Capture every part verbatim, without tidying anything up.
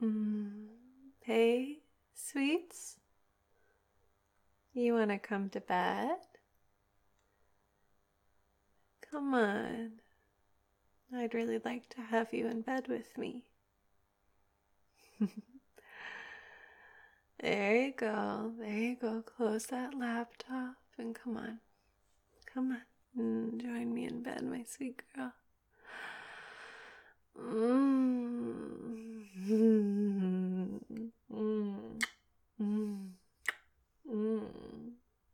Mm. Hey, sweets, you want to come to bed? Come on. I'd really like to have you in bed with me. There you go. There you go. Close that laptop and come on. Come on. Mm, join me in bed, my sweet girl. Mm. Mm. Mm. Mm. Mm.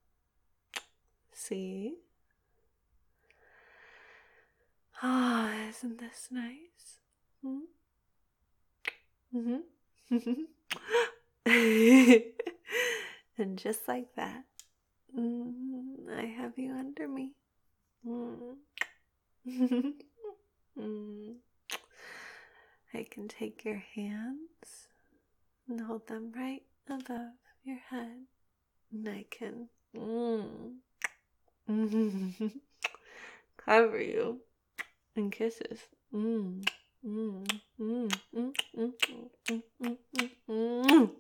See? Ah, oh, isn't this nice? Hmm? Mm-hmm. And just like that, mm, I have you under me. Mm. Mm. I can take your hands and hold them right above your head, and I can mm, cover you in kisses. Mm. Mm, mm, mm, mm, mm, mm, mm,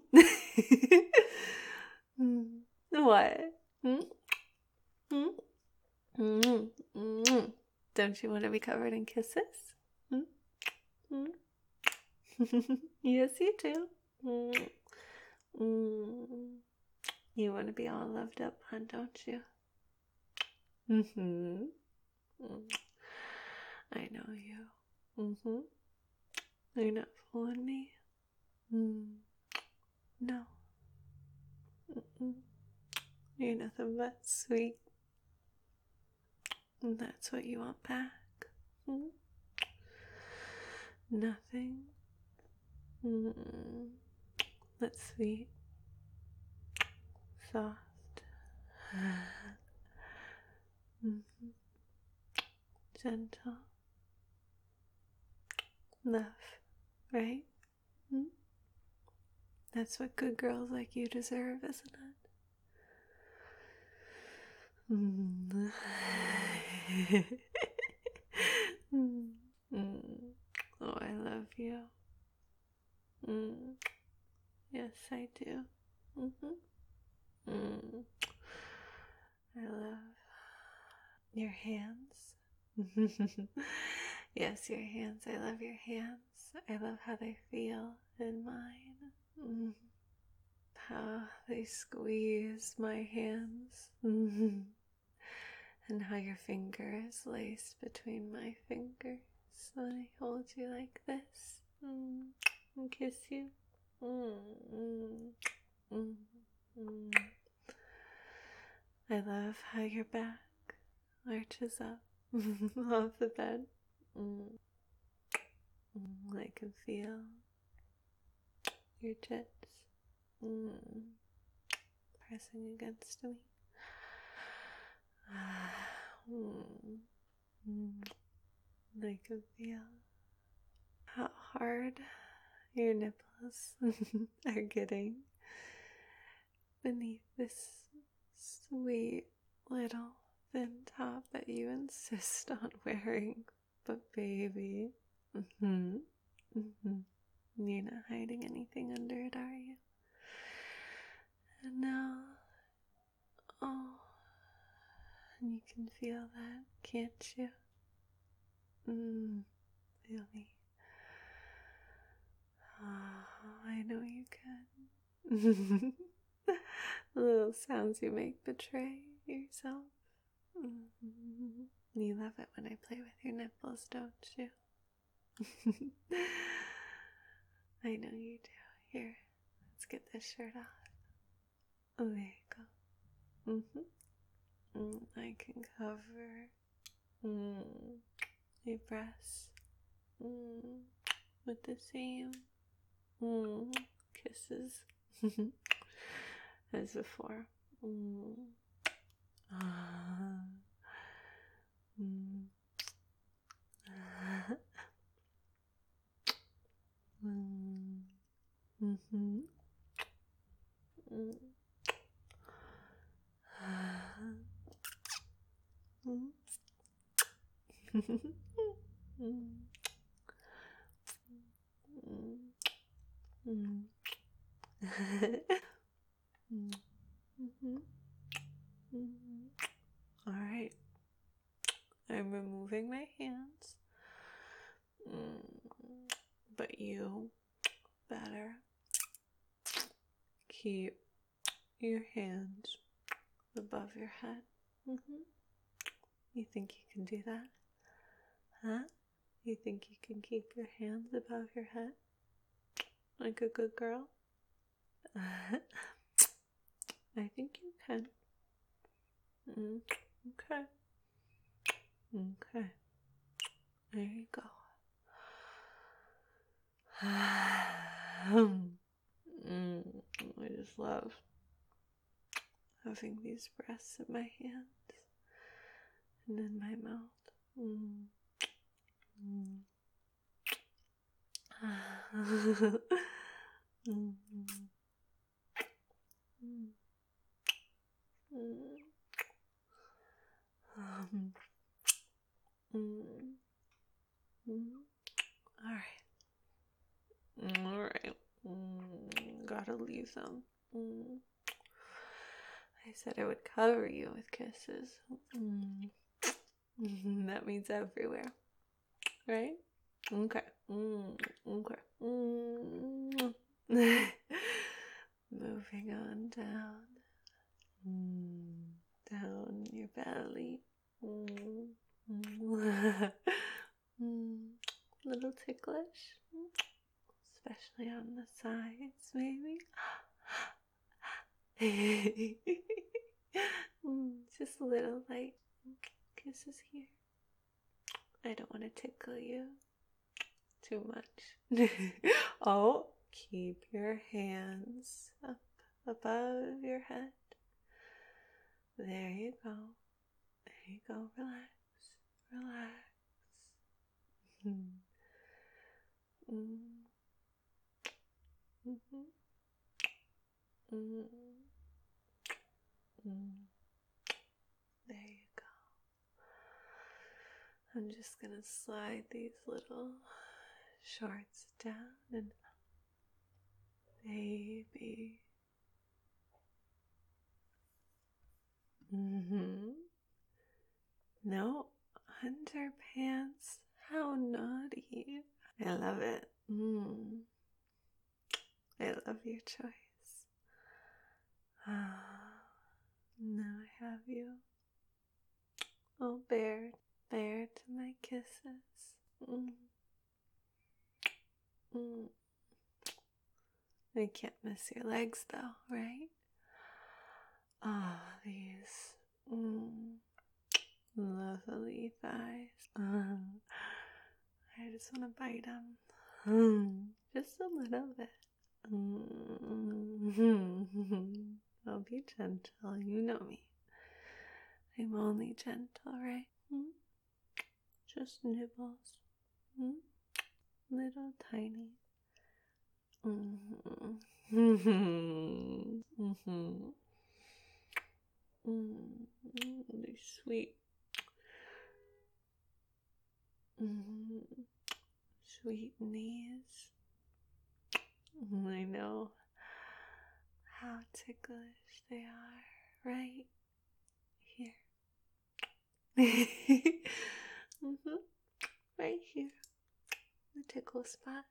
mm. What? Mm, mm, mm, mm. Don't you want to be covered in kisses? Mm, mm. Yes, you do. Mm, mm. You want to be all loved up, hon, don't you? Mm-hmm. Mm. I know you. Mm-hmm. You're not fooling me. Mm. No. Mm-mm. You're nothing but sweet. And that's what you want back. Hmm? Nothing. Mm. That's sweet. Soft. Mm-hmm. Gentle. Love. Right? Hmm? That's what good girls like you deserve, isn't it? Mm. Mm. Mm. Oh, I love you. Mm. Yes, I do. Mm-hmm. Mm. I love your hands. Yes, your hands. I love your hands. I love how they feel in mine. Mm. How they squeeze my hands. Mm. And how your finger is laced between my fingers when I hold you like this. Mm. And kiss you. Mm. Mm. Mm. Mm. I love how your back arches up off the bed. Mm. Mm. I can feel your tits mm. pressing against me. Mm. Mm. I can feel how hard your nipples are getting beneath this sweet little thin top that you insist on wearing. But baby, mm-hmm, mm-hmm. You're not hiding anything under it, are you? And now, oh, and you can feel that, can't you? Mm, feel me. Oh, I know you can. The little sounds you make betray yourself. Mm-hmm. You love it when I play with your nipples, don't you? I know you do. Here, let's get this shirt off. Oh, there you go. Mm-hmm. Mm, I can cover mm, your breasts mm, with the same mm, kisses as before. Mm. Ah. Mm. Mm. Mm-hmm. Mm. Mm. Mm. Mm. Mm. Mm. Mhm. Mhm. All right. I'm removing my hands. Mm. But you better keep your hands above your head. Mm-hmm. You think you can do that? Huh? You think you can keep your hands above your head? Like a good girl? I think you can. Mm. Okay. Okay. There you go. mm. I just love having these breaths in my hands and in my mouth. Mm. Mm. mm. Mm. Mm. Um. Mm. Mm. All right. All right. Mm. Gotta leave them. Mm. I said I would cover you with kisses. Mm. That means everywhere, right? Okay. Mm. Okay. Mm. Moving on down. Mm. Down your belly. Mm. Mm. mm. Little ticklish, especially on the sides, maybe. mm. Just a little light kisses here. I don't want to tickle you too much. Oh, keep your hands up above your head. There you go. There you go. Relax. Relax. Mm. Mm. Mm-hmm. Mm. Mm. There you go. I'm just gonna slide these little shorts down and baby. Mm-hmm. No underpants. How naughty. I love it. Mm. I love your choice. Ah, now I have you. Oh, bear, bear to my kisses. Mm. Mm. I can't miss your legs though, right? Ah, oh, these mm, lovely thighs. Uh, I just want to bite them. Mm, just a little bit. Mm. I'll be gentle, you know me. I'm only gentle, right? Mm? Just nibbles. Mm? Little tiny. Mm-hmm. Mm-hmm. Mm-hmm. Mm-hmm. They're sweet. Mm-hmm. Sweet knees. I know how ticklish they are right here. mm-hmm. Right here. The tickle spot.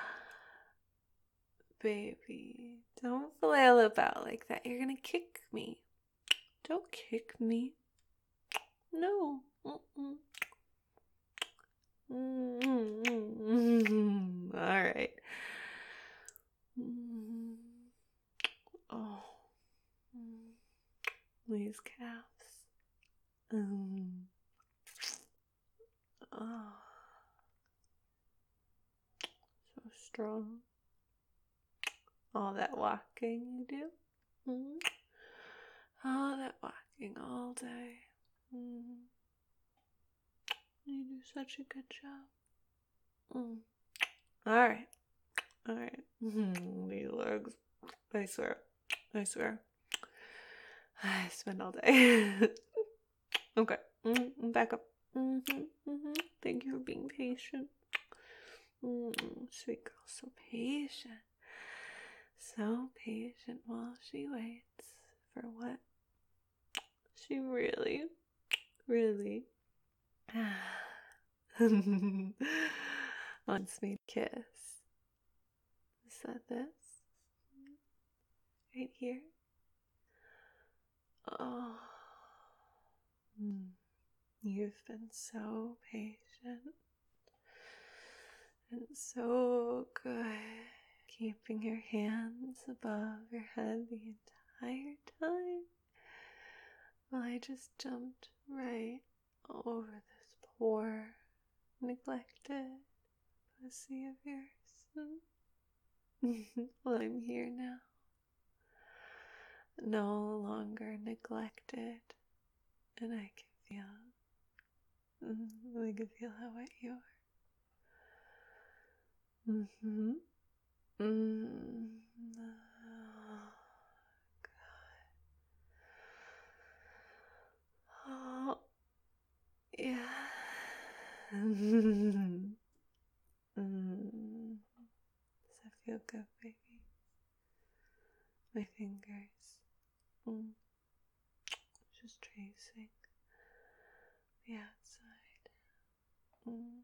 Baby, don't flail about like that. You're gonna kick me. Don't kick me. No. Mm-mm. Mm-mm. All right. Mm. Oh. Mm. These calves. Um. Oh. So strong. All that walking you do. Mm. All that walking all day. Mm. You do such a good job. Mm. All right. All right. Mm. These legs. I swear. I swear. I spend all day. Okay. Mm, back up. Mm-hmm, mm-hmm. Thank you for being patient. Mm, sweet girl, so patient. so patient while she waits for what she really, really wants me to kiss. Is that this? Right here? Oh, you've been so patient and so good, keeping your hands above your head the entire time while I just jumped right over this poor, neglected pussy of yours. Well, I'm here now. No longer neglected, and I can feel, mm, I can feel how wet you are. Mm-hmm. Mm. Oh, God. Oh, yeah. Mm. Does that feel good, baby? My fingers. Mm. Just tracing the outside. Mm.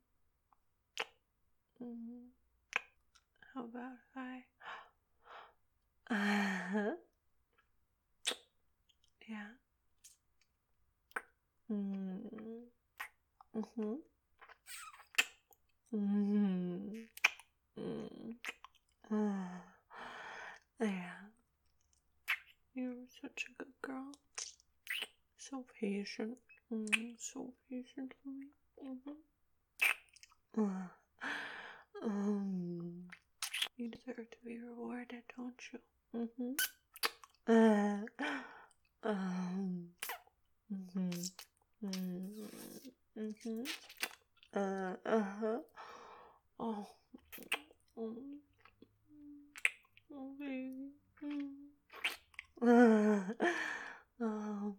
Mm. How about if I... Uh-huh. Yeah. Mm. Mm-hmm. Mm-hmm. Mm. Ah. Yeah. You're such a good girl. So patient. Mm, so patient for me. Mm-hmm. Uh, um, you deserve to be rewarded, don't you? Mm-hmm. Uh, um, mm-hmm. Mm-hmm. Mm-hmm. Uh, uh-huh. Oh. Oh, oh baby. Mm. Uh, um.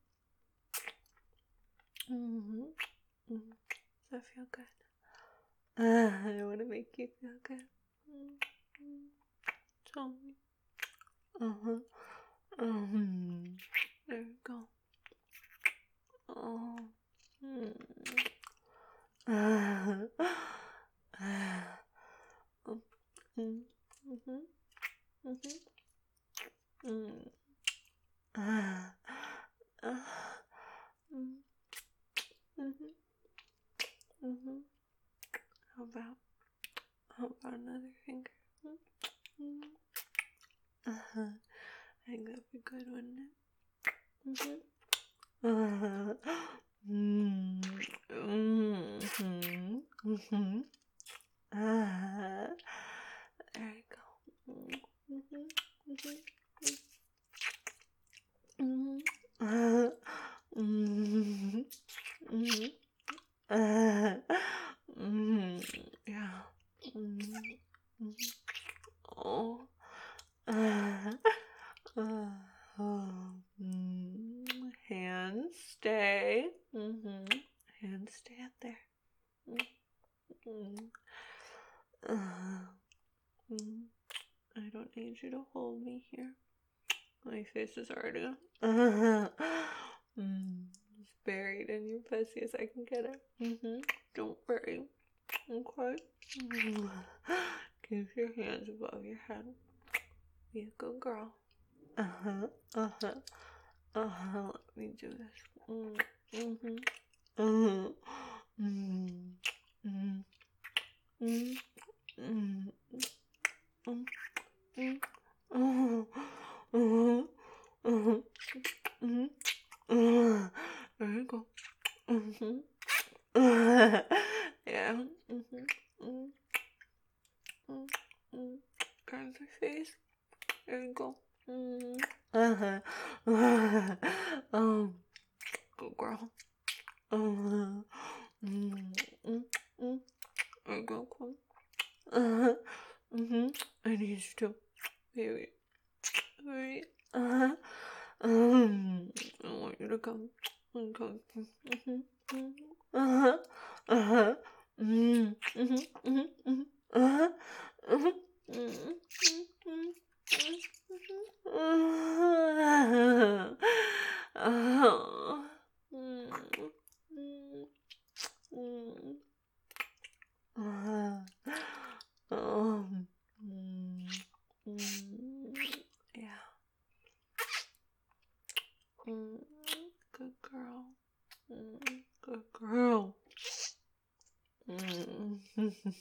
Mm-hmm. Mm. Does that feel good? Uh, I want to make you feel good. Mm-hmm. Tell me. Uh-huh. Um. There we go. Oh. Mm. Uh, uh, mm, mm-hmm. Mm-hmm. Mm. Uh, uh, mm, mm-hmm. Mm-hmm. How about, how about another finger? Mm-hmm. Uh-huh. I think that'd be good, wouldn't it? Mm-hmm. Uh-huh. Mm-hmm. Mm-hmm. Mm-hmm. Uh-huh. There you go. Mm-hmm. Mm-hmm. Mm-hmm. Uh-huh. Mm-hmm. Mm-hmm. Uh, mm, yeah. Mm, mm, oh. Uh, uh, oh. Mm, hands stay. Mm-hmm. Hands stay up there. Mm-hmm. Uh, mm, I don't need you to hold me here. My face is already uh, mm, it's buried in your pussy as I can get it. Mm-hmm. Don't worry. Okay. Mm. Keep your hands above your head. Be a good girl. Uh-huh. Uh-huh. Uh-huh. Let me do this. Mm. Mm-hmm. Uh-huh. Mm. Mm. Mm. Mm. Mm. Mm. Uh-huh. Uh-huh. Uh-huh. Mm-hmm. Uh, there you go. Mm-hmm. Uh, yeah. Mm-hmm. Mm-hmm. Mm-hmm. Turn the face. There you go. Mm. Uh-huh. Uh-huh. Um, good girl. Uh-huh. Mm. Mm. Mm. There you go. Come. Uh-huh. Mm-hmm. I need you to. Baby. Baby. Uh-huh. Um, I want you to come. Come. Mm-hmm. Mm-hmm. Uh-huh. Uh-huh. Mm. Mm-hmm. Mm-hmm. Mm-hmm. Uh-huh. Mm-hmm. Mm-hmm.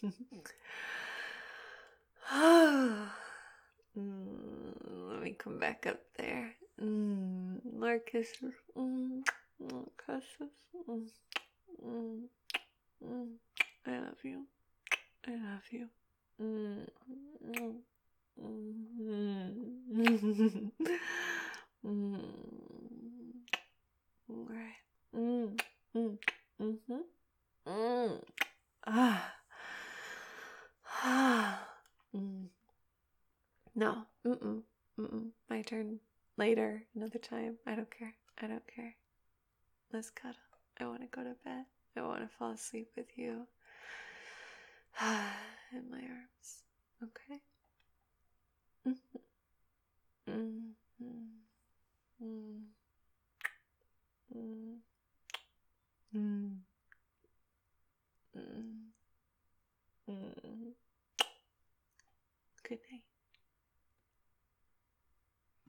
Mm, let me come back up there. Mm, more kisses. Mm, more kisses. Mm, mm, mm. I love you. I love you. Mm, mm, mm, mm. Right. Mm, mm, mm-hmm. Mm. Ah. Ah. Mm. No. Mm-mm. Mm-mm. My turn. Later. Another time. I don't care. I don't care. Let's cuddle. I want to go to bed. I want to fall asleep with you. In my arms. Okay? Mm-hmm. Mm-hmm. Mm-hmm. Mm-hmm. Mm-hmm. Good night.